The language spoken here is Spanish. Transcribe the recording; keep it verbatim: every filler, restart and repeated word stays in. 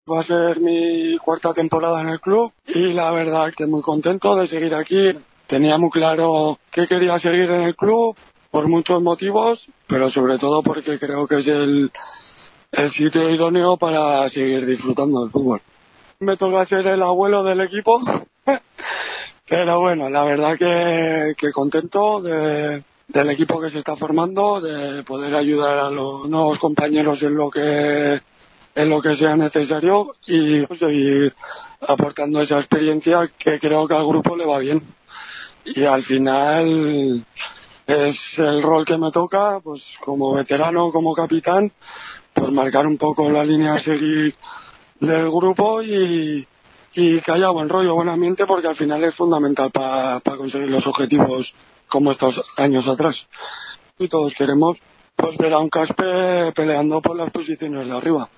Va a ser mi cuarta temporada en el club y la verdad que muy contento de seguir aquí. Tenía muy claro que quería seguir en el club por muchos motivos, pero sobre todo porque creo que es el, el sitio idóneo para seguir disfrutando del fútbol. Me toca ser el abuelo del equipo, pero bueno, la verdad que, que contento de, del equipo que se está formando, de poder ayudar a los nuevos compañeros en lo que en lo que sea necesario y pues, seguir aportando esa experiencia que creo que al grupo le va bien. Y al final es el rol que me toca, pues como veterano, como capitán, pues marcar un poco la línea a seguir del grupo y, y que haya buen rollo, buen ambiente, porque al final es fundamental para pa conseguir los objetivos como estos años atrás. Y todos queremos pues ver a un Caspe peleando por las posiciones de arriba.